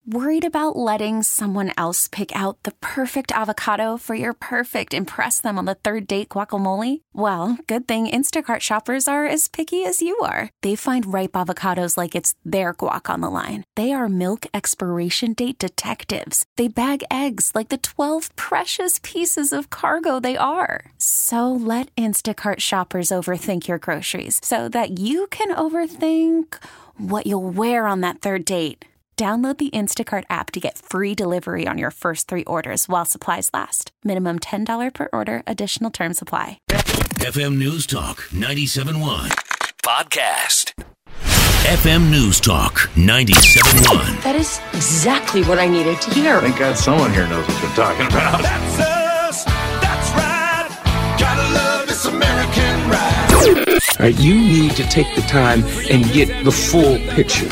Worried about letting someone else pick out the perfect avocado for your perfect impress them on the third date guacamole? Well, good thing Instacart shoppers are as picky as you are. They find ripe avocados like it's their guac on the line. They are milk expiration date detectives. They bag eggs like the 12 precious pieces of cargo they are. So let Instacart shoppers overthink your groceries so that you can overthink what you'll wear on that third date. Download the Instacart app to get free delivery on your first 3 orders while supplies last. Minimum $10 per order. Additional terms apply. FM News Talk 97.1 podcast. FM News Talk 97.1. That is exactly what I needed to hear. Thank God someone here knows what you're talking about. That's us. That's right. Gotta love this American ride. All right, you need to take the time and get the full picture.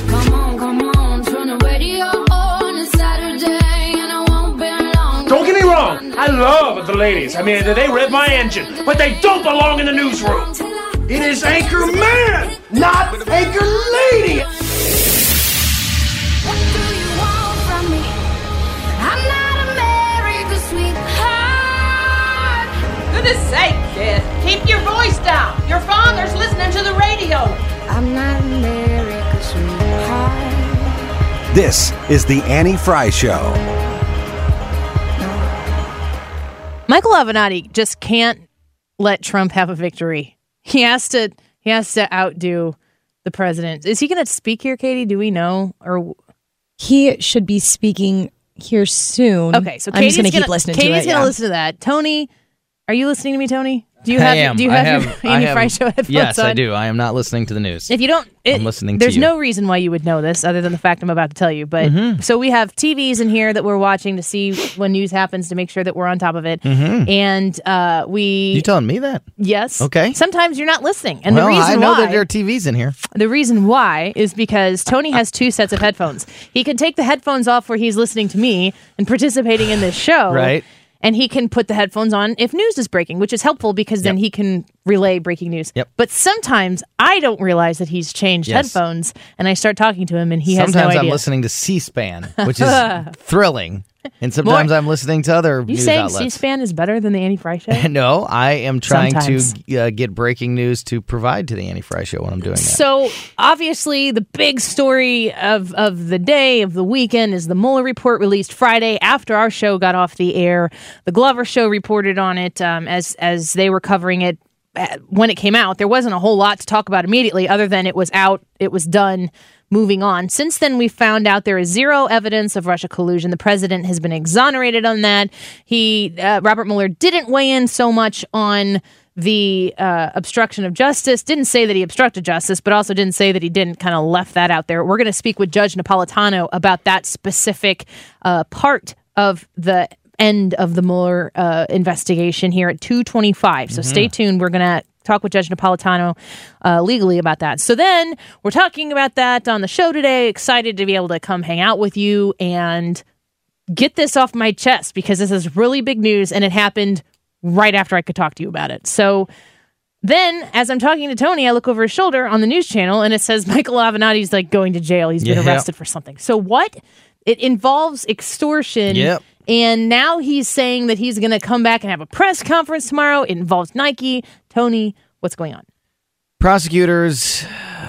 Don't get me wrong, I love the ladies. I mean, they rev my engine, but they don't belong in the newsroom. It is Anchor Man, not Anchor Lady. What do you want from me? I'm not America's sweetheart. Goodness sake, kid, keep your voice down. Your father's listening to the radio. I'm not America's sweetheart. This is the Annie Fry Show. Michael Avenatti just can't let Trump have a victory. He has to outdo the president. Is he going to speak here, Katie? Do we know? Or he should be speaking here soon. Okay, so I'm just going to keep listening to it. Katie's going to listen to that. Tony, are you listening to me, Tony? Do you have your Annie Fry Show headphones yes, on? I do. I am not listening to the news. If you don't, I'm listening to there's you. no reason why you would know this other than the fact I'm about to tell you. But so we have TVs in here that we're watching to see when news happens to make sure that we're on top of it. And You telling me that? Yes. Okay. Sometimes you're not listening. And well, the reason I know why, that there are TVs in here. The reason why is because Tony has 2 sets of headphones. He can take the headphones off where he's listening to me and participating in this show. Right. And he can put the headphones on if news is breaking, which is helpful because then he can relay breaking news. Yep. But sometimes I don't realize that he's changed headphones, and I start talking to him, and he has no idea. Sometimes I'm listening to C-SPAN, which is thrilling. And sometimes I'm listening to other news outlets. You saying C-SPAN is better than the Annie Fry Show? No, I am trying to get breaking news to provide to the Annie Fry Show when I'm doing that. So, obviously, the big story of the day, of the weekend, is the Mueller report released Friday after our show got off the air. The Glover Show reported on it as they were covering it when it came out. There wasn't a whole lot to talk about immediately other than it was out, it was done. Moving on. Since then, we found out there is 0 evidence of Russia collusion. The president has been exonerated on that. Robert Mueller didn't weigh in so much on the obstruction of justice. Didn't say that he obstructed justice, but also didn't say that he didn't. Kind of left that out there. We're going to speak with Judge Napolitano about that specific part of the end of the Mueller investigation here at 2:25. So stay tuned. We're going to talk with Judge Napolitano legally about that. So then we're talking about that on the show today. Excited to be able to come hang out with you and get this off my chest because this is really big news and it happened right after I could talk to you about it. So then as I'm talking to Tony, I look over his shoulder on the news channel and it says Michael Avenatti's like going to jail. He's been arrested for something. So what? It involves extortion. Yep. And now he's saying that he's going to come back and have a press conference tomorrow. It involves Nike. Tony, what's going on? Prosecutors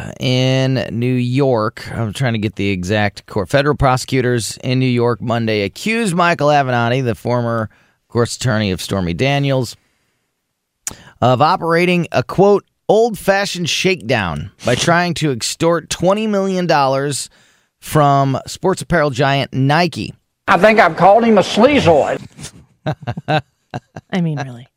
in New York, I'm trying to get the exact court. Federal prosecutors in New York Monday accused Michael Avenatti, the former, of course, attorney of Stormy Daniels, of operating a, quote, old-fashioned shakedown by trying to extort $20 million from sports apparel giant Nike. I think I've called him a sleazoid. I mean, really.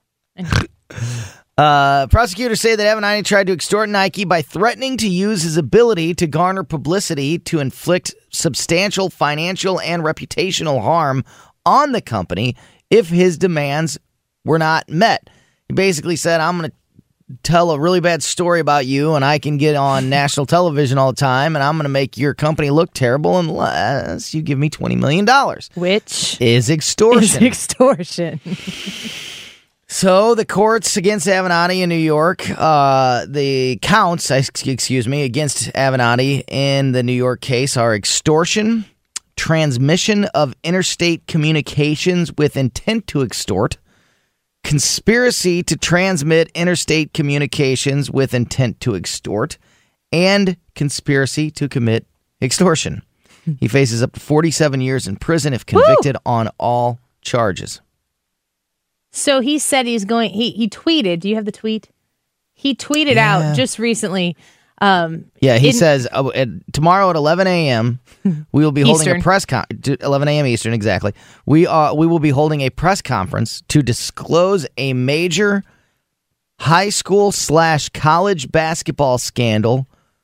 Prosecutors say that Avenatti tried to extort Nike by threatening to use his ability to garner publicity to inflict substantial financial and reputational harm on the company if his demands were not met. He basically said, I'm going to tell a really bad story about you and I can get on national television all the time and I'm going to make your company look terrible unless you give me $20 million. Which is extortion. So the courts against Avenatti in New York, the counts, against Avenatti in the New York case are extortion, transmission of interstate communications with intent to extort, conspiracy to transmit interstate communications with intent to extort, and conspiracy to commit extortion. He faces up to 47 years in prison if convicted on all charges. So he said he's going, he tweeted, do you have the tweet? He tweeted out just recently. He says tomorrow at 11 a.m. we will be holding a press conference. 11 a.m. Eastern, exactly. We will be holding a press conference to disclose a major high school / college basketball scandal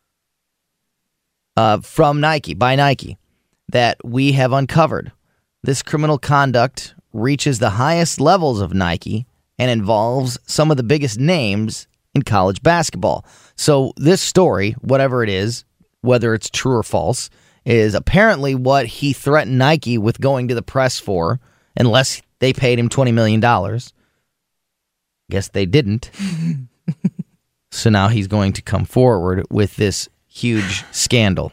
from Nike, by Nike, that we have uncovered. This criminal conduct reaches the highest levels of Nike and involves some of the biggest names in college basketball. So this story, whatever it is, whether it's true or false, is apparently what he threatened Nike with going to the press for, unless they paid him $20 million. Guess they didn't. So now he's going to come forward with this huge scandal.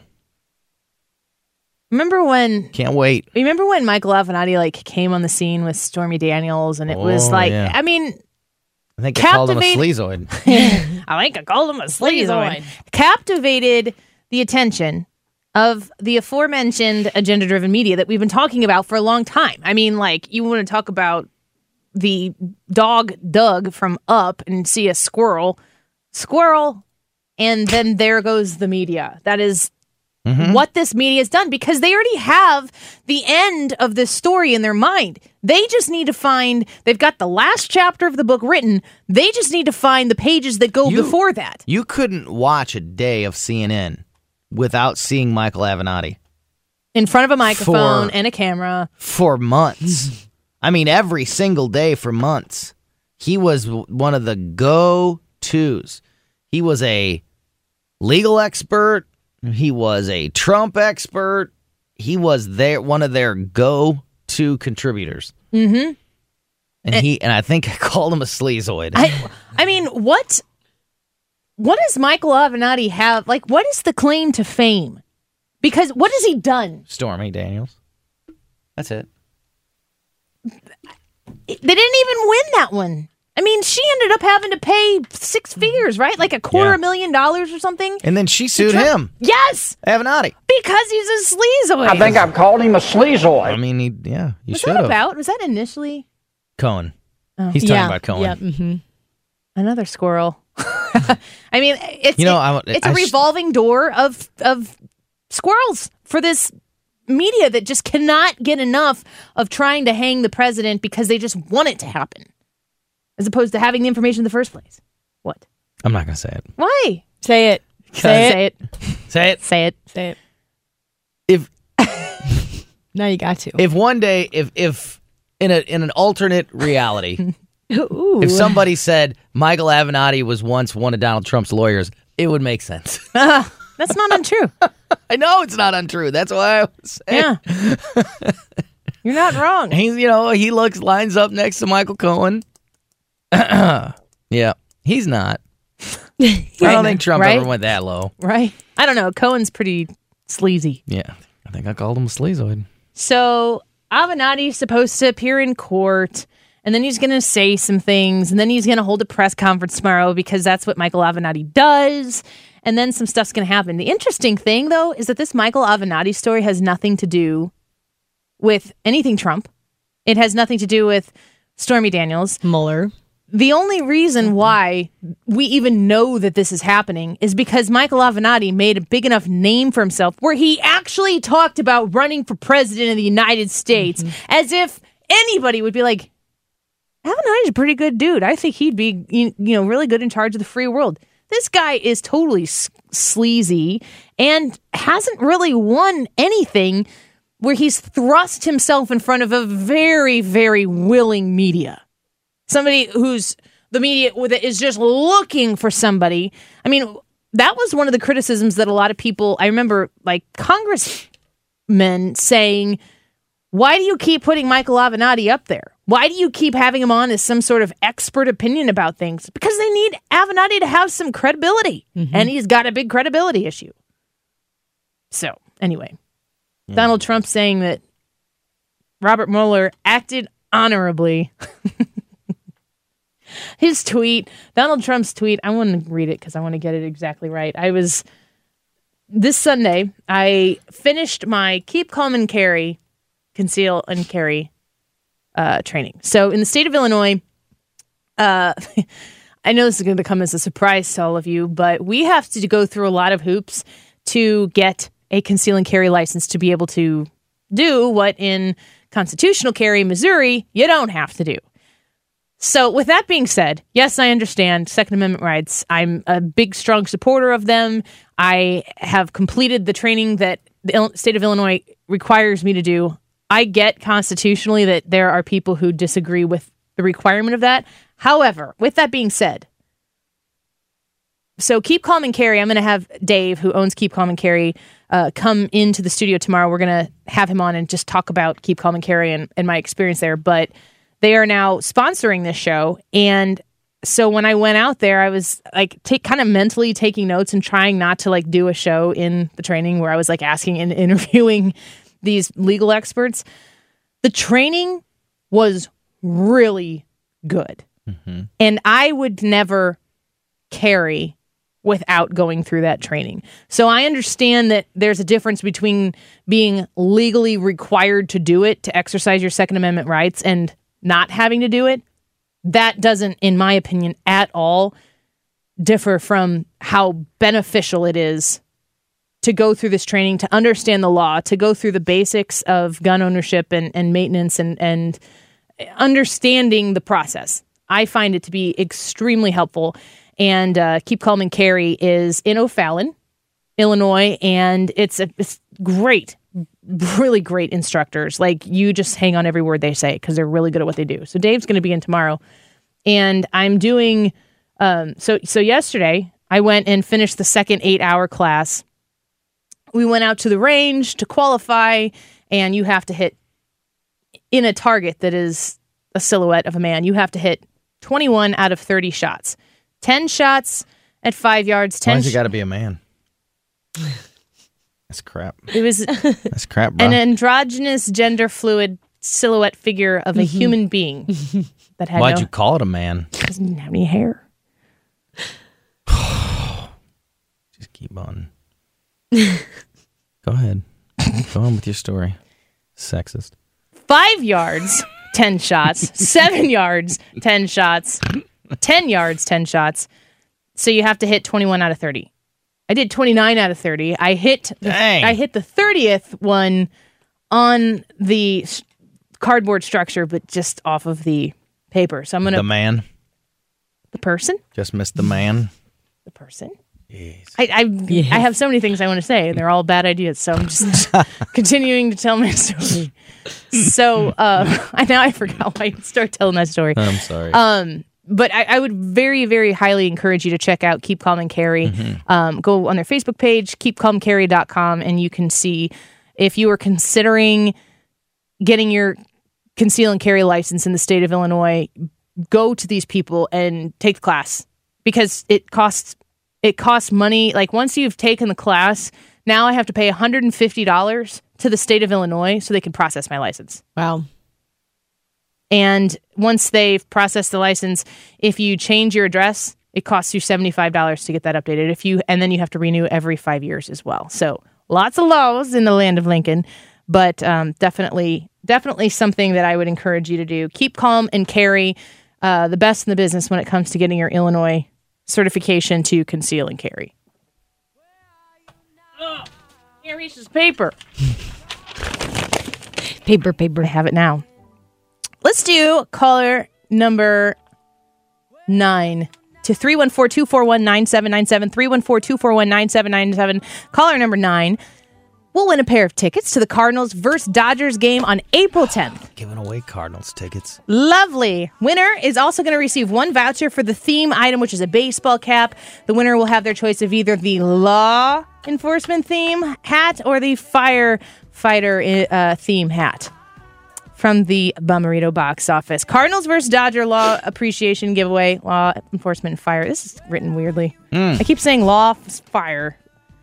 Can't wait. Remember when Michael Avenatti came on the scene with Stormy Daniels, and it was I mean, I think I called him a sleazoid. I think I called him a sleazoid. Captivated the attention of the aforementioned agenda-driven media that we've been talking about for a long time. I mean, you want to talk about the dog Doug from Up and see a squirrel, and then there goes the media. That is what this media has done, because they already have the end of this story in their mind. They just need to find, they've got the last chapter of the book written. They just need to find the pages that go before that. You couldn't watch a day of CNN without seeing Michael Avenatti. In front of a microphone and a camera. For months. I mean, every single day for months. He was one of the go-tos. He was a legal expert. He was a Trump expert. He was one of their go-to contributors. Mm-hmm. And I think I called him a sleazoid. I mean, what does Michael Avenatti have? What is the claim to fame? Because what has he done? Stormy Daniels. That's it. They didn't even win that one. I mean, she ended up having to pay 6 figures, right? $250,000 or something. And then she sued him. Yes. Avenatti. Because he's a sleazoid. I think I've called him a sleazoid. I mean, you should have. What's that about? Was that initially? Cohen. Oh. He's talking about Cohen. Yeah. Mm-hmm. Another squirrel. I mean, it's a revolving door of squirrels for this media that just cannot get enough of trying to hang the president because they just want it to happen, as opposed to having the information in the first place. What? I'm not going to say it. Why? Say it. Say it. Say it. Say it. Say it. If now you got to. If one day, if in an alternate reality, if somebody said Michael Avenatti was once one of Donald Trump's lawyers, it would make sense. That's not untrue. I know it's not untrue. That's why I was saying. Yeah. You're not wrong. He's, he lines up next to Michael Cohen. Yeah, he's not. I don't think Trump ever went that low. Right. I don't know. Cohen's pretty sleazy. Yeah. I think I called him a sleazoid. So Avenatti's supposed to appear in court, and then he's going to say some things, and then he's going to hold a press conference tomorrow because that's what Michael Avenatti does, and then some stuff's going to happen. The interesting thing, though, is that this Michael Avenatti story has nothing to do with anything Trump. It has nothing to do with Stormy Daniels. Mueller. The only reason why we even know that this is happening is because Michael Avenatti made a big enough name for himself where he actually talked about running for president of the United States as if anybody would be like, Avenatti's a pretty good dude. I think he'd be really good in charge of the free world. This guy is totally sleazy and hasn't really won anything where he's thrust himself in front of a very, very willing media. Somebody who's the media is just looking for somebody. I mean, that was one of the criticisms that a lot of people, I remember congressmen saying, why do you keep putting Michael Avenatti up there? Why do you keep having him on as some sort of expert opinion about things? Because they need Avenatti to have some credibility. Mm-hmm. And he's got a big credibility issue. So, anyway. Donald Trump saying that Robert Mueller acted honorably. His tweet, Donald Trump's tweet, I want to read it because I want to get it exactly right. This Sunday, I finished my Keep Calm and Carry, Conceal and Carry training. So in the state of Illinois, I know this is going to come as a surprise to all of you, but we have to go through a lot of hoops to get a conceal and carry license to be able to do what in constitutional carry, Missouri, you don't have to do. So with that being said, yes, I understand Second Amendment rights. I'm a big, strong supporter of them. I have completed the training that the state of Illinois requires me to do. I get constitutionally that there are people who disagree with the requirement of that. However, with that being said, so Keep Calm and Carry, I'm going to have Dave, who owns Keep Calm and Carry, come into the studio tomorrow. We're going to have him on and just talk about Keep Calm and Carry and my experience there. But they are now sponsoring this show. And so when I went out there, I was like kind of mentally taking notes and trying not to like do a show in the training where I was like asking and interviewing these legal experts. The training was really good. Mm-hmm. And I would never carry without going through that training. So I understand that there's a difference between being legally required to do it, to exercise your Second Amendment rights, and not having to do it. That doesn't, in my opinion, at all differ from how beneficial it is to go through this training, to understand the law, to go through the basics of gun ownership and maintenance and understanding the process. I find it to be extremely helpful. And Keep Calm and Carry is in O'Fallon, Illinois, and it's great, really great instructors. Like, you just hang on every word they say because they're really good at what they do. So Dave's going to be in tomorrow, and I'm doing. So yesterday I went and finished the second 8-hour class. We went out to the range to qualify, and you have to hit in a target that is a silhouette of a man. You have to hit 21 out of 30 shots. 10 shots at 5 yards. 10 Why's you got to be a man? That's crap. It was that's crap, bro. An androgynous, gender fluid silhouette figure of a human being that had. Why'd you call it a man? Because he didn't have any hair. Just keep on. Go ahead. Go on with your story. Sexist. 5 yards, 10 shots. 7 yards, 10 shots. 10 yards, 10 shots. So you have to hit 21 out of 30. I did 29 out of 30. I hit the 30th one on the cardboard structure, but just off of the paper. So I'm going to... The man? The person? Just missed the man? The person? Yes. I have so many things I want to say. They're all bad ideas, so I'm just continuing to tell my story. So now I forgot why I start telling that story. I'm sorry. But I would very, very highly encourage you to check out Keep Calm and Carry. Mm-hmm. Go on their Facebook page, keepcalmcarry.com, and you can see if you are considering getting your conceal and carry license in the state of Illinois, go to these people and take the class, because it costs money. Like, once you've taken the class, now I have to pay $150 to the state of Illinois so they can process my license. Wow. And once they've processed the license, if you change your address, it costs you $75 to get that updated. And then you have to renew every 5 years as well. So lots of laws in the land of Lincoln, but definitely something that I would encourage you to do. Keep Calm and Carry, the best in the business when it comes to getting your Illinois certification to conceal and carry. Oh, can't reach this paper. Paper. I have it now. Let's do caller number 9 to 314-241-9797, 314-241-9797. Caller number 9 will win a pair of tickets to the Cardinals versus Dodgers game on April 10th. Giving away Cardinals tickets. Lovely. Winner is also going to receive one voucher for the theme item, which is a baseball cap. The winner will have their choice of either the law enforcement theme hat or the firefighter theme hat from the Bummerito box office. Cardinals versus Dodger law appreciation giveaway, law enforcement and fire. This is written weirdly. I keep saying law, fire.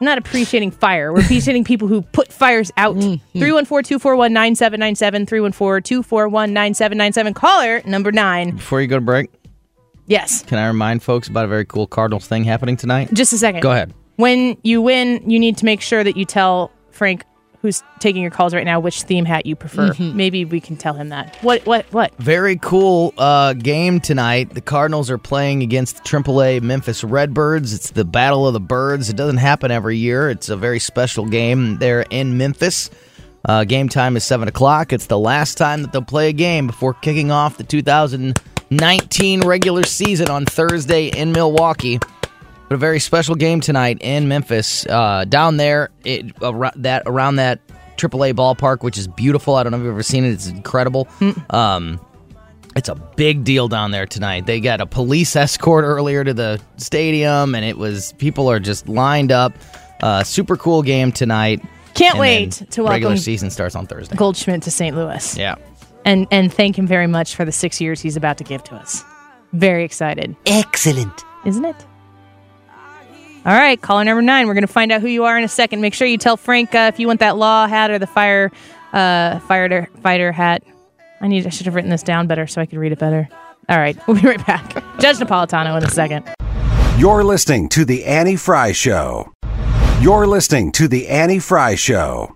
not appreciating fire. We're appreciating people who put fires out. 314-241-9797, 314-241-9797. Caller number 9. Before you go to break, yes. Can I remind folks about a very cool Cardinals thing happening tonight? Just a second. Go ahead. When you win, you need to make sure that you tell Frank, who's taking your calls right now, which theme hat you prefer. Maybe we can tell him that. What? Very cool game tonight. The Cardinals are playing against the AAA Memphis Redbirds. It's the Battle of the Birds. It doesn't happen every year. It's a very special game there in Memphis. Game time is 7 o'clock. It's the last time that they'll play a game before kicking off the 2019 regular season on Thursday in Milwaukee. But a very special game tonight in Memphis. Down there, around that AAA ballpark, which is beautiful. I don't know if you've ever seen it. It's incredible. It's a big deal down there tonight. They got a police escort earlier to the stadium, and people are just lined up. Super cool game tonight. Can't wait to welcome. Regular season starts on Thursday. Goldschmidt to St. Louis. Yeah. And thank him very much for the 6 years he's about to give to us. Very excited. Excellent. Isn't it? All right, caller number 9. We're going to find out who you are in a second. Make sure you tell Frank if you want that law hat or the fighter hat. I should have written this down better so I could read it better. All right, we'll be right back. Judge Napolitano in a second. You're listening to The Annie Fry Show. You're listening to The Annie Fry Show.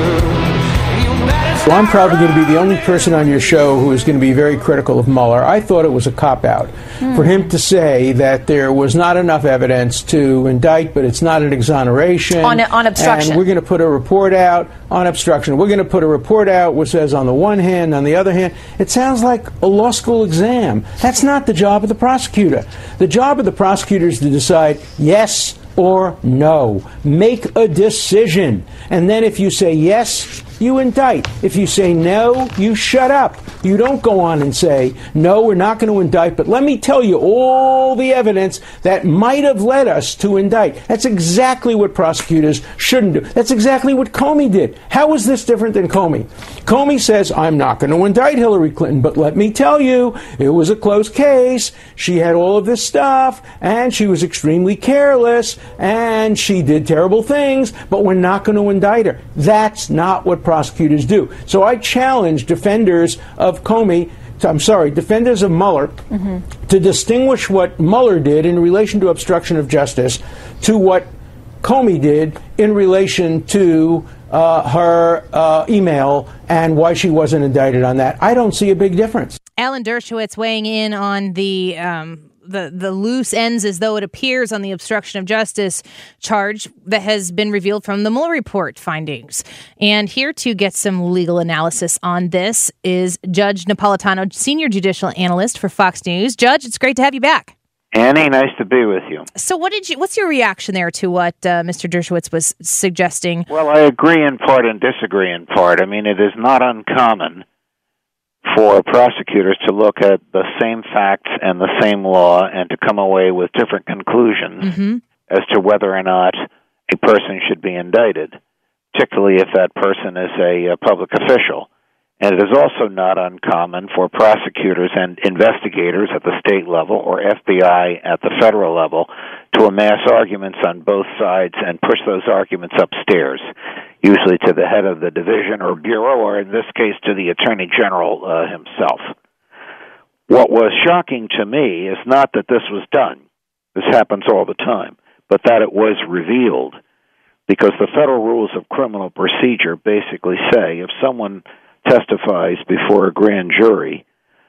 Well, I'm probably going to be the only person on your show who is going to be very critical of Mueller. I thought it was a cop-out for him to say that there was not enough evidence to indict, but it's not an exoneration. On obstruction. And we're going to put a report out on obstruction. We're going to put a report out which says on the one hand, on the other hand. It sounds like a law school exam. That's not the job of the prosecutor. The job of the prosecutor is to decide yes or no. Make a decision. And then if you say yes, you indict. If you say no, you shut up. You don't go on and say, no, we're not going to indict, but let me tell you all the evidence that might have led us to indict. That's exactly what prosecutors shouldn't do. That's exactly what Comey did. How is this different than Comey? Comey says, I'm not going to indict Hillary Clinton, but let me tell you, it was a close case. She had all of this stuff, and she was extremely careless, and she did terrible things, but we're not going to indict her. That's not what prosecutors do. So I challenge defenders of defenders of Mueller to distinguish what Mueller did in relation to obstruction of justice to what Comey did in relation to her email and why she wasn't indicted on that. I don't see a big difference. Alan Dershowitz weighing in on the loose ends, as though it appears, on the obstruction of justice charge that has been revealed from the Mueller report findings. And here to get some legal analysis on this is Judge Napolitano, senior judicial analyst for Fox News. Judge, it's great to have you back. Annie, nice to be with you. So what's your reaction there to what Mr. Dershowitz was suggesting? Well, I agree in part and disagree in part. I mean, it is not uncommon for prosecutors to look at the same facts and the same law and to come away with different conclusions as to whether or not a person should be indicted, particularly if that person is a public official. And it is also not uncommon for prosecutors and investigators at the state level or FBI at the federal level to amass arguments on both sides and push those arguments upstairs, usually to the head of the division or bureau, or in this case to the Attorney General himself. What was shocking to me is not that this was done. This happens all the time, but that it was revealed, because the federal rules of criminal procedure basically say if someone testifies before a grand jury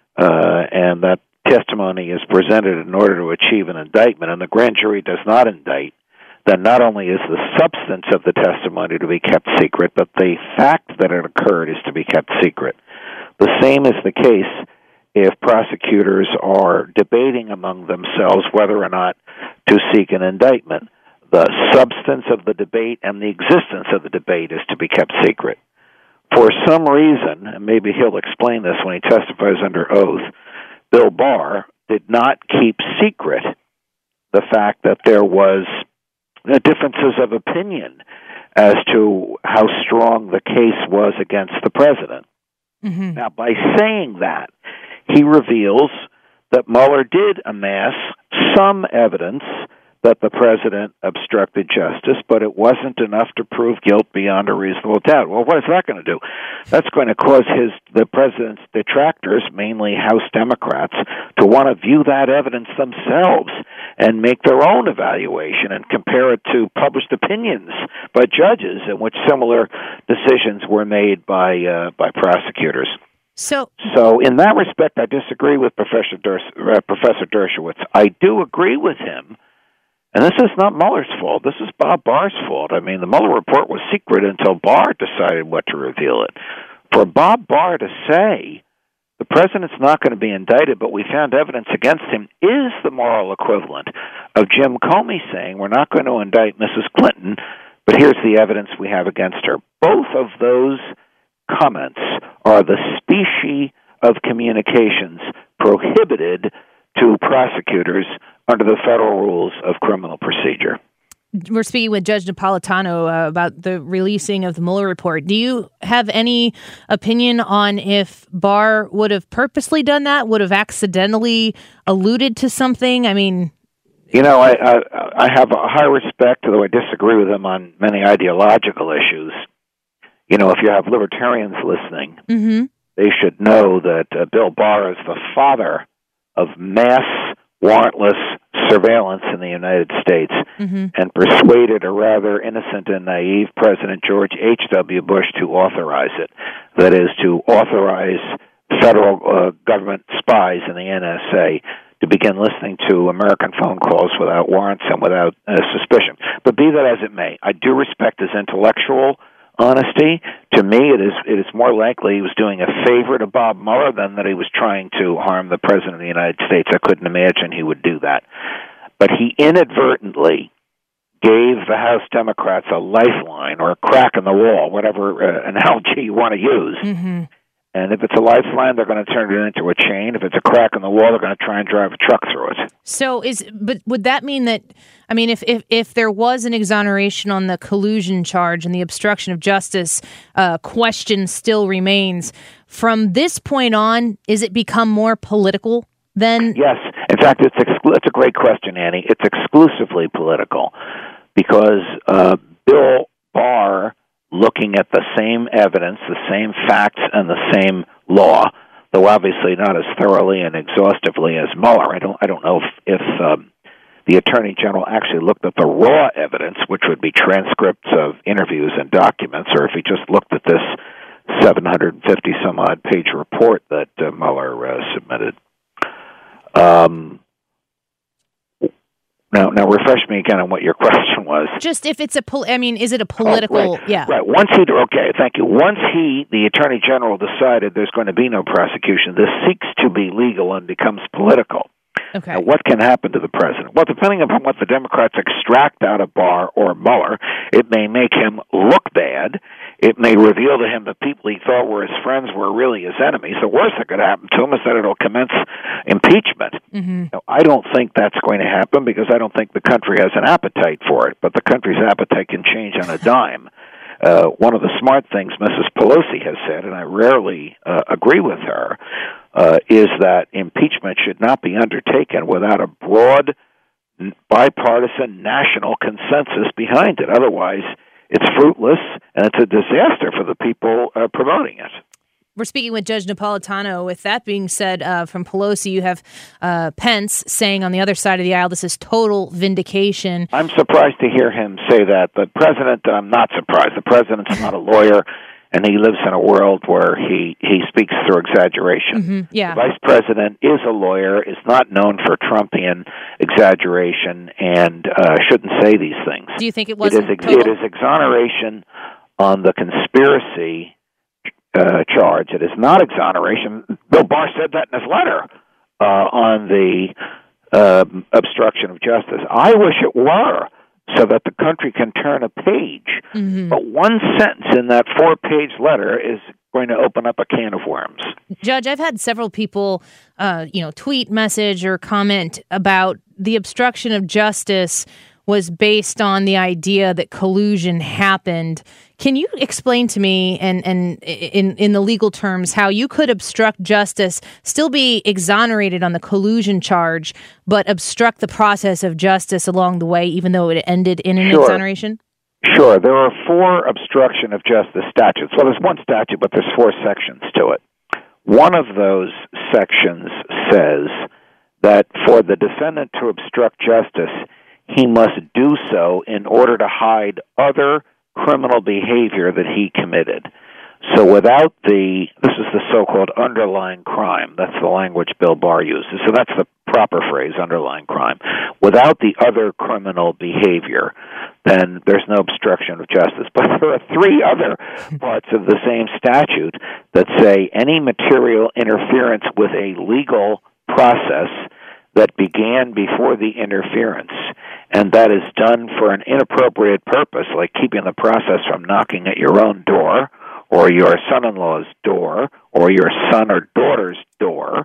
and that testimony is presented in order to achieve an indictment and the grand jury does not indict, then not only is the substance of the testimony to be kept secret, but the fact that it occurred is to be kept secret. The same is the case if prosecutors are debating among themselves whether or not to seek an indictment. The substance of the debate and the existence of the debate is to be kept secret. For some reason, and maybe he'll explain this when he testifies under oath, Bill Barr did not keep secret the fact that there was differences of opinion as to how strong the case was against the president. Now, by saying that, he reveals that Mueller did amass some evidence that the president obstructed justice, but it wasn't enough to prove guilt beyond a reasonable doubt. Well, what is that going to do? That's going to cause the president's detractors, mainly House Democrats, to want to view that evidence themselves and make their own evaluation and compare it to published opinions by judges in which similar decisions were made by prosecutors. So in that respect, I disagree with Professor Dershowitz. I do agree with him. And this is not Mueller's fault. This is Bob Barr's fault. I mean, the Mueller report was secret until Barr decided what to reveal it. For Bob Barr to say the president's not going to be indicted, but we found evidence against him, is the moral equivalent of Jim Comey saying we're not going to indict Mrs. Clinton, but here's the evidence we have against her. Both of those comments are the species of communications prohibited to prosecutors under the federal rules of criminal procedure. We're speaking with Judge Napolitano about the releasing of the Mueller report. Do you have any opinion on if Barr would have purposely done that, would have accidentally alluded to something? I mean... You know, I have a high respect, although I disagree with him on many ideological issues. You know, if you have libertarians listening, they should know that Bill Barr is the father of mass warrantless surveillance in the United States and persuaded a rather innocent and naive President George H.W. Bush to authorize it. That is, to authorize federal government spies in the NSA to begin listening to American phone calls without warrants and without suspicion. But be that as it may, I do respect his intellectual honesty. To me, it is more likely he was doing a favor to Bob Mueller than that he was trying to harm the President of the United States. I couldn't imagine he would do that. But he inadvertently gave the House Democrats a lifeline or a crack in the wall, whatever analogy you want to use. And if it's a lifeline, they're going to turn it into a chain. If it's a crack in the wall, they're going to try and drive a truck through it. So but would that mean that, I mean, if there was an exoneration on the collusion charge and the obstruction of justice question still remains, from this point on, is it become more political then? Yes. In fact, it's a great question, Annie. It's exclusively political because Bill Barr, looking at the same evidence, the same facts, and the same law, though obviously not as thoroughly and exhaustively as Mueller. I don't know if the Attorney General actually looked at the raw evidence, which would be transcripts of interviews and documents, or if he just looked at this 750-some-odd page report that Mueller submitted. Now, refresh me again on what your question was. Just if it's is it a political? Oh, right. Yeah. Right. Thank you. Once the Attorney General decided there's going to be no prosecution, this seeks to be legal and becomes political. Okay. Now, what can happen to the president? Well, depending upon what the Democrats extract out of Barr or Mueller, it may make him look bad. It may reveal to him that people he thought were his friends were really his enemies. The worst that could happen to him is that it'll commence impeachment. Now, I don't think that's going to happen because I don't think the country has an appetite for it, but the country's appetite can change on a dime. One of the smart things Mrs. Pelosi has said, and I rarely agree with her, is that impeachment should not be undertaken without a broad, bipartisan national consensus behind it. Otherwise, it's fruitless, and it's a disaster for the people promoting it. We're speaking with Judge Napolitano. With that being said, from Pelosi, you have Pence saying on the other side of the aisle, this is total vindication. I'm surprised to hear him say that. The president, I'm not surprised. The president's not a lawyer, and he lives in a world where he speaks through exaggeration. Yeah. The vice president is a lawyer, is not known for Trumpian exaggeration, and shouldn't say these things. Do you think it wasn't It is exoneration on the conspiracy charge. It is not exoneration. Bill Barr said that in his letter on the obstruction of justice. I wish it were, so that the country can turn a page. But one sentence in that 4-page letter is going to open up a can of worms. Judge, I've had several people, tweet, message, or comment about the obstruction of justice was based on the idea that collusion happened. Can you explain to me, and in the legal terms, how you could obstruct justice, still be exonerated on the collusion charge, but obstruct the process of justice along the way, even though it ended in an exoneration? Sure. There are 4 obstruction of justice statutes. Well, there's one statute, but there's 4 sections to it. One of those sections says that for the defendant to obstruct justice, he must do so in order to hide other criminal behavior that he committed. So without this is the so-called underlying crime. That's the language Bill Barr uses. So that's the proper phrase, underlying crime. Without the other criminal behavior, then there's no obstruction of justice. But there are 3 other parts of the same statute that say any material interference with a legal process that began before the interference, and that is done for an inappropriate purpose, like keeping the process from knocking at your own door, or your son-in-law's door, or your son or daughter's door,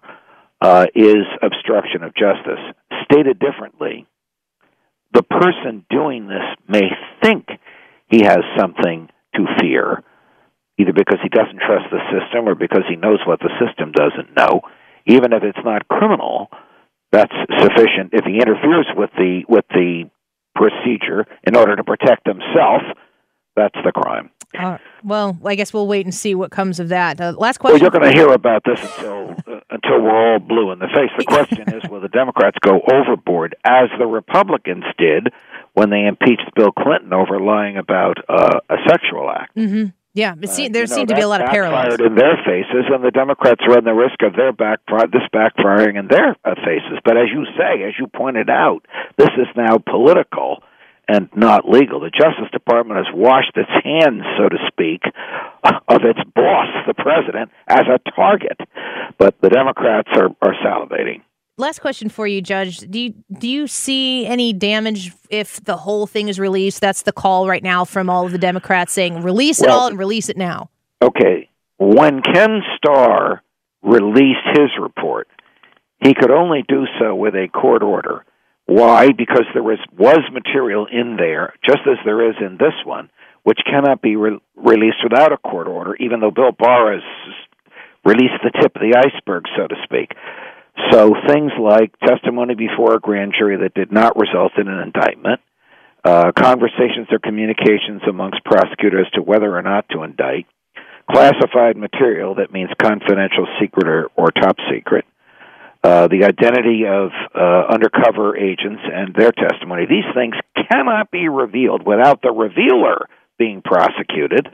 is obstruction of justice. Stated differently, the person doing this may think he has something to fear, either because he doesn't trust the system or because he knows what the system doesn't know. Even if it's not criminal, that's sufficient. If he interferes with the procedure in order to protect himself, that's the crime. Well, I guess we'll wait and see what comes of that. Last question. Well, you're going to hear about this until we're all blue in the face. The question is, will the Democrats go overboard, as the Republicans did when they impeached Bill Clinton over lying about a sexual act? Mm-hmm. Yeah, there seemed to be a lot of parallels. In their faces, and the Democrats run the risk of this backfiring in their faces. But as you say, as you pointed out, this is now political and not legal. The Justice Department has washed its hands, so to speak, of its boss, the president, as a target. But the Democrats are salivating. Last question for you, Judge. Do you see any damage if the whole thing is released? That's the call right now from all of the Democrats saying, release it all and release it now. Okay. When Ken Starr released his report, he could only do so with a court order. Why? Because there was material in there, just as there is in this one, which cannot be released without a court order, even though Bill Barr has released the tip of the iceberg, so to speak. So things like testimony before a grand jury that did not result in an indictment, conversations or communications amongst prosecutors as to whether or not to indict, classified material that means confidential, secret, or top secret, the identity of undercover agents and their testimony. These things cannot be revealed without the revealer being prosecuted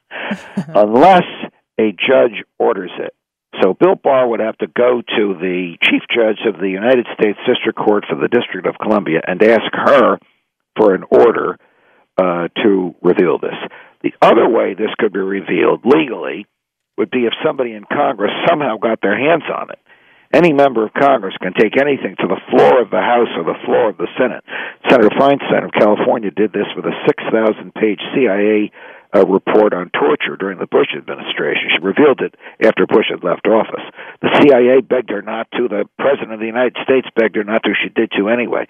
unless a judge orders it. So Bill Barr would have to go to the chief judge of the United States District Court for the District of Columbia and ask her for an order to reveal this. The other way this could be revealed legally would be if somebody in Congress somehow got their hands on it. Any member of Congress can take anything to the floor of the House or the floor of the Senate. Senator Feinstein of California did this with a 6,000-page CIA report on torture during the Bush administration. She revealed it after Bush had left office. The CIA begged her not to. The President of the United States begged her not to. She did so anyway.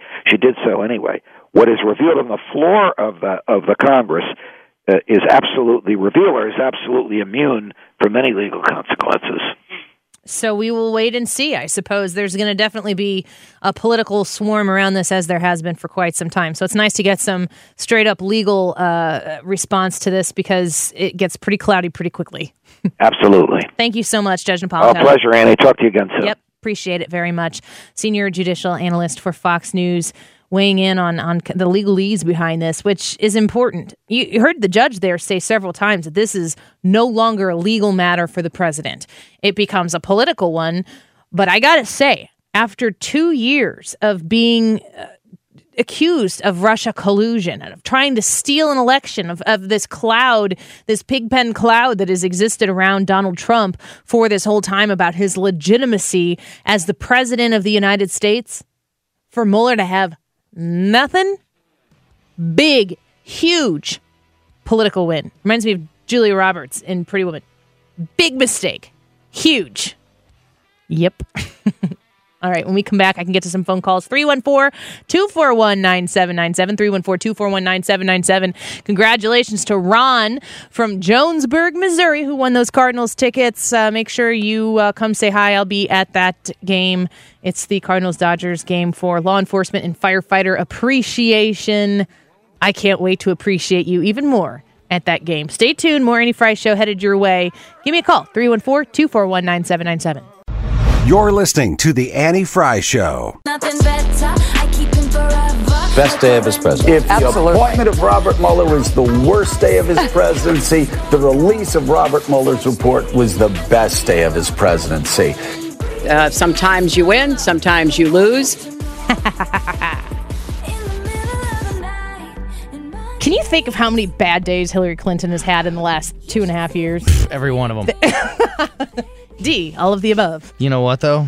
What is revealed on the floor of the Congress is absolutely revealer is absolutely immune from any legal consequences. So we will wait and see. I suppose there's going to definitely be a political swarm around this, as there has been for quite some time. So it's nice to get some straight up legal response to this, because it gets pretty cloudy pretty quickly. Absolutely. Thank you so much, Judge Napolitano. Oh, pleasure, Annie. Talk to you again soon. Yep. Appreciate it very much. Senior judicial analyst for Fox News, weighing in on the legalese behind this, which is important. You heard the judge there say several times that this is no longer a legal matter for the president. It becomes a political one. But I got to say, after 2 years of being accused of Russia collusion and of trying to steal an election, of this cloud, this pigpen cloud that has existed around Donald Trump for this whole time about his legitimacy as the president of the United States, for Mueller to have nothing, big, huge political win. Reminds me of Julia Roberts in Pretty Woman. Big mistake. Huge. Yep. All right, when we come back, I can get to some phone calls. 314-241-9797, 314-241-9797. Congratulations to Ron from Jonesburg, Missouri, who won those Cardinals tickets. Make sure you come say hi. I'll be at that game. It's the Cardinals-Dodgers game for law enforcement and firefighter appreciation. I can't wait to appreciate you even more at that game. Stay tuned. More Annie Frey Show headed your way. Give me a call, 314-241-9797. You're listening to The Annie Frey Show. Nothing better, I keep him forever. Best day of his presidency. If the appointment of Robert Mueller was the worst day of his presidency, the release of Robert Mueller's report was the best day of his presidency. Sometimes you win, sometimes you lose. Can you think of how many bad days Hillary Clinton has had in the last 2.5 years? Every one of them. D, all of the above. You know what, though?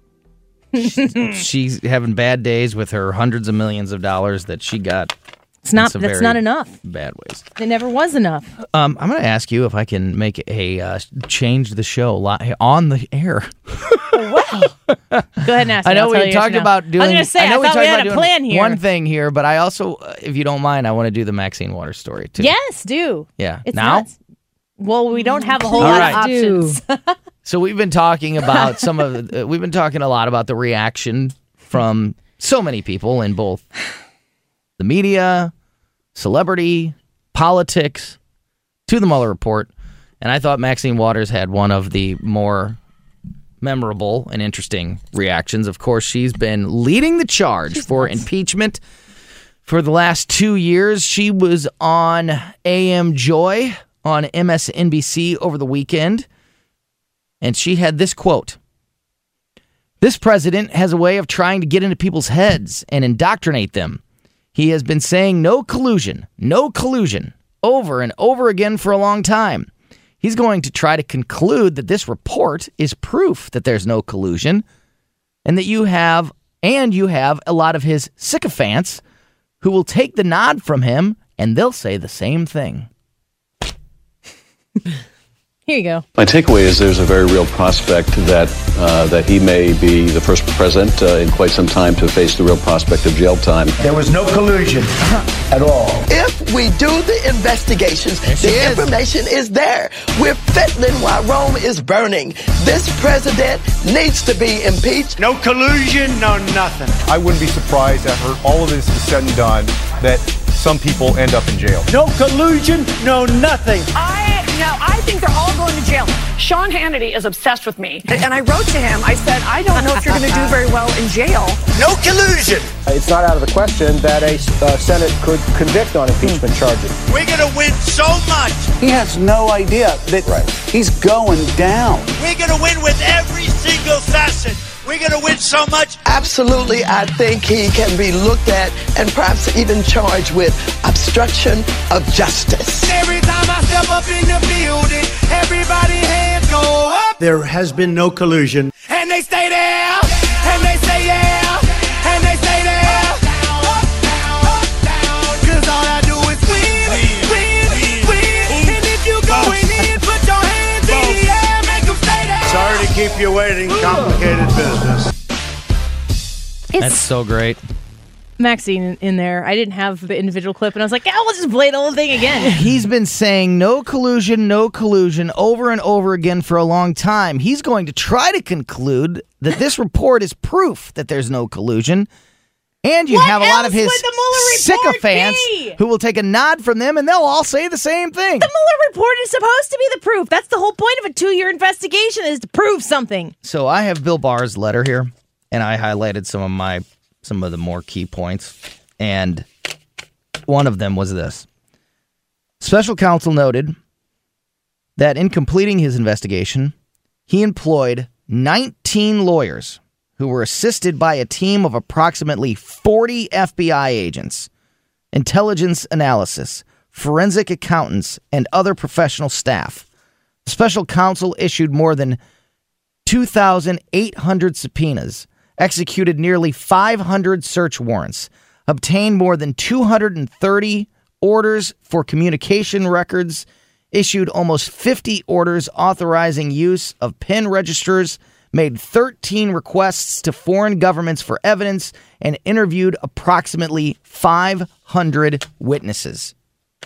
She's having bad days with her hundreds of millions of dollars that she got. That's not enough. Bad ways. It never was enough. I'm going to ask you if I can make a change the show on the air. Wow. Go ahead and ask me. I know we talked about doing. I was going to say, I thought we had a plan here. One thing here, but I also, if you don't mind, I want to do the Maxine Waters story too. Yes, do. Yeah. It's now? nuts. Well, we don't have a whole lot of options. So we've been talking about we've been talking a lot about the reaction from so many people in both the media, celebrity, politics, to the Mueller report. And I thought Maxine Waters had one of the more memorable and interesting reactions. Of course, she's been leading the charge for impeachment for the last 2 years. She was on AM Joy on MSNBC over the weekend. And she had this quote: "This president has a way of trying to get into people's heads and indoctrinate them. He has been saying no collusion, over and over again for a long time. He's going to try to conclude that this report is proof that there's no collusion, and that you have a lot of his sycophants who will take the nod from him, and they'll say the same thing." Here you go. My takeaway is there's a very real prospect that he may be the first president in quite some time to face the real prospect of jail time. There was no collusion at all. If we do the investigations, the information is there. We're fiddling while Rome is burning. This president needs to be impeached. No collusion, no nothing. I wouldn't be surprised after all of this is said and done that some people end up in jail. No collusion, no nothing. I think they're all going to jail. Sean Hannity is obsessed with me. And I wrote to him, I said, I don't know if you're going to do very well in jail. No collusion. It's not out of the question that a Senate could convict on impeachment charges. We're going to win so much. He has no idea that he's going down. We're going to win with every single session. We're going to win so much. Absolutely, I think he can be looked at and perhaps even charged with obstruction of justice. Every time I step up in the building, everybody hands go up. There has been no collusion. And they stay there, and they say yeah, and they stay there. Up, down, cause all I do is win. And if you going in, put your hands in the air, make them stay there. Sorry to keep you waiting, complicated business. That's so great. Maxine in there. I didn't have the individual clip, and I was like, let's just play the whole thing again. He's been saying no collusion over and over again for a long time. He's going to try to conclude that this report is proof that there's no collusion. And you have a lot of his sycophants who will take a nod from them, and they'll all say the same thing. The Mueller report is supposed to be the proof. That's the whole point of a 2-year investigation, is to prove something. So I have Bill Barr's letter here, and I highlighted some of the more key points, and one of them was this. Special counsel noted that in completing his investigation, he employed 19 lawyers who were assisted by a team of approximately 40 FBI agents, intelligence analysis, forensic accountants, and other professional staff. The special counsel issued more than 2,800 subpoenas, executed nearly 500 search warrants, obtained more than 230 orders for communication records, issued almost 50 orders authorizing use of pen registers, made 13 requests to foreign governments for evidence, and interviewed approximately 500 witnesses.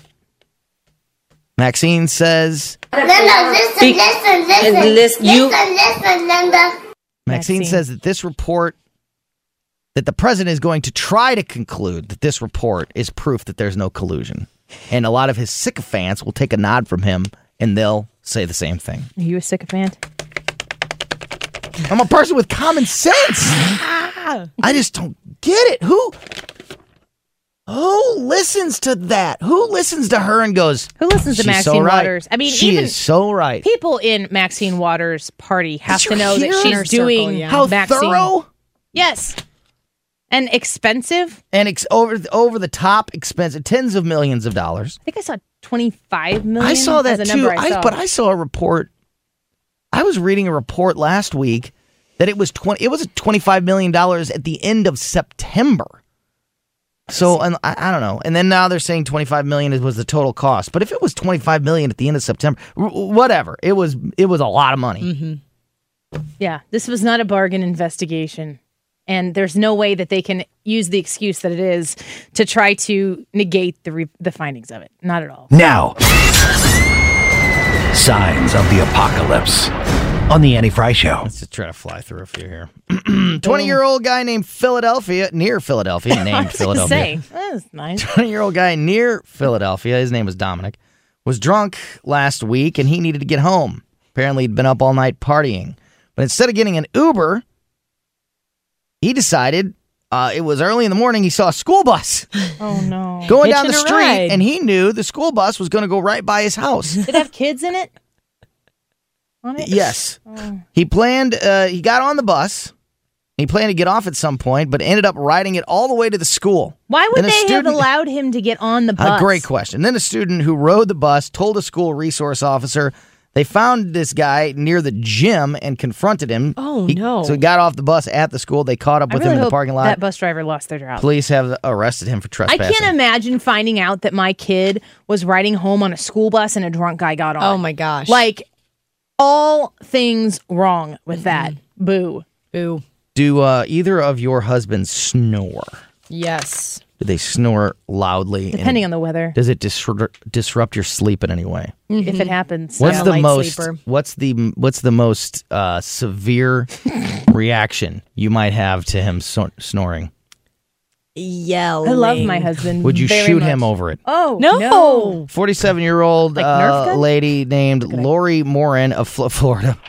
Maxine says... Linda, listen, Linda. Maxine says that this report, that the president is going to try to conclude that this report is proof that there's no collusion. And a lot of his sycophants will take a nod from him, and they'll say the same thing. Are you a sycophant? I'm a person with common sense. I just don't get it. Who listens to that? Who listens to her and goes, who listens to She's Maxine so right. Waters? I mean, she even is so right. People in Maxine Waters' party have to know that hear she's doing how Maxine. thorough? Yes. And expensive. And over the top expensive, tens of millions of dollars. I think I saw 25 million. I saw that as a too. number I saw. But I saw a report. I was reading a report last week that it was $25 million at the end of September. So and I don't know. And then now they're saying $25 million was the total cost. But if it was $25 million at the end of September, whatever, it was a lot of money. Mm-hmm. Yeah, this was not a bargain investigation. And there's no way that they can use the excuse that it is to try to negate the findings of it. Not at all. Now, signs of the apocalypse on the Annie Fry Show. Let's just try to fly through a few here. 20-year-old guy near Philadelphia, named Philadelphia. That's nice. 20-year-old guy near Philadelphia, his name was Dominic, was drunk last week and he needed to get home. Apparently he'd been up all night partying. But instead of getting an Uber, he decided it was early in the morning. He saw a school bus. Oh, no. Going down the street, and he knew the school bus was going to go right by his house. Did it have kids in it? On it? Yes. Oh. He got on the bus. He planned to get off at some point, but ended up riding it all the way to the school. Why would they have allowed him to get on the bus? Great question. Then a student who rode the bus told a school resource officer they found this guy near the gym and confronted him. Oh, no. So he got off the bus at the school. They caught up with him in the parking lot. That bus driver lost their job. Police have arrested him for trespassing. I can't imagine finding out that my kid was riding home on a school bus and a drunk guy got on. Oh, my gosh. Like, all things wrong with that. Boo. Boo. Do either of your husbands snore? Yes. Do they snore loudly? Depending on the weather. Does it disrupt your sleep in any way? Mm-hmm. If it happens. What's I'm the a light most? sleeper. What's the most severe reaction you might have to him snoring? Yelling. I love my husband. Would you very shoot much. him over it? Oh, no. 47-year-old Like Nerf gun? lady named Lori Morin of Florida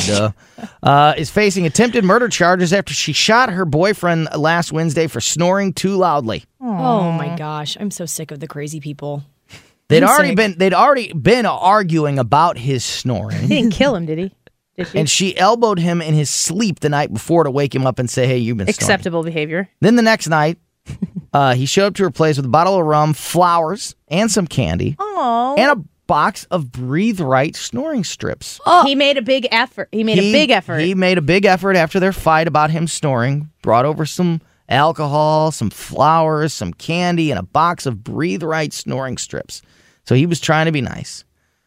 is facing attempted murder charges after she shot her boyfriend last Wednesday for snoring too loudly. Oh my gosh, I'm so sick of the crazy people. They'd already been arguing about his snoring. He didn't kill him, did he? Did she? And she elbowed him in his sleep the night before to wake him up and say, "Hey, you've been snoring." Acceptable behavior. Then the next night, he showed up to her place with a bottle of rum, flowers, and some candy, Oh. and a box of Breathe Right snoring strips. Oh. He made a big effort. He made a big effort after their fight about him snoring. Brought over some alcohol, some flowers, some candy, and a box of Breathe Right snoring strips. So he was trying to be nice.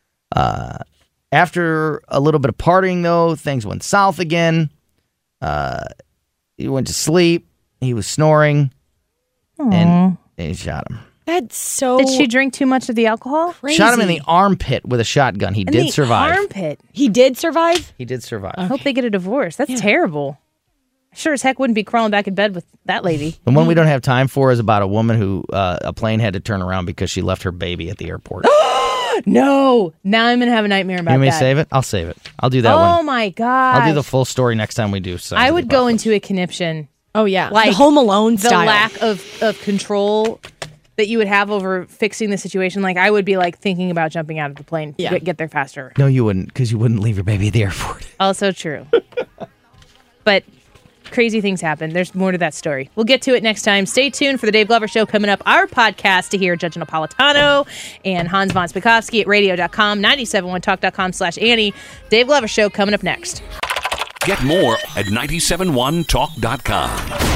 After a little bit of partying, though, things went south again. He went to sleep. He was snoring. And he shot him. That's so... Did she drink too much of the alcohol? Crazy. Shot him in the armpit with a shotgun. He did survive. Armpit. He did survive? He did survive. I hope they get a divorce. That's terrible. Sure as heck wouldn't be crawling back in bed with that lady. The one we don't have time for is about a woman who a plane had to turn around because she left her baby at the airport. No. Now I'm going to have a nightmare about that. You may save it? I'll save it. I'll do that one. Oh, my God. I'll do the full story next time we do. I would go into a conniption. Oh, yeah. Like the Home Alone style. The lack of control that you would have over fixing the situation. Like, I would be, like, thinking about jumping out of the plane to get there faster. No, you wouldn't, because you wouldn't leave your baby at the airport. Also true. But crazy things happen. There's more to that story. We'll get to it next time. Stay tuned for the Dave Glover Show coming up. Our podcast to hear Judge Napolitano and Hans von Spakovsky at radio.com, 971talk.com/Annie. Dave Glover Show coming up next. Get more at 971talk.com.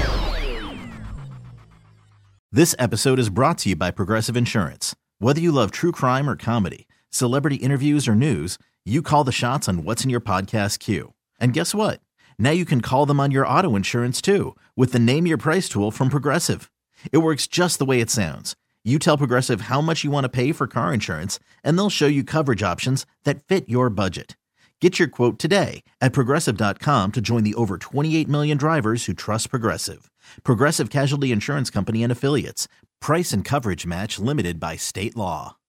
This episode is brought to you by Progressive Insurance. Whether you love true crime or comedy, celebrity interviews or news, you call the shots on what's in your podcast queue. And guess what? Now you can call them on your auto insurance too with the Name Your Price tool from Progressive. It works just the way it sounds. You tell Progressive how much you want to pay for car insurance, and they'll show you coverage options that fit your budget. Get your quote today at Progressive.com to join the over 28 million drivers who trust Progressive. Progressive Casualty Insurance Company and Affiliates. Price and coverage match limited by state law.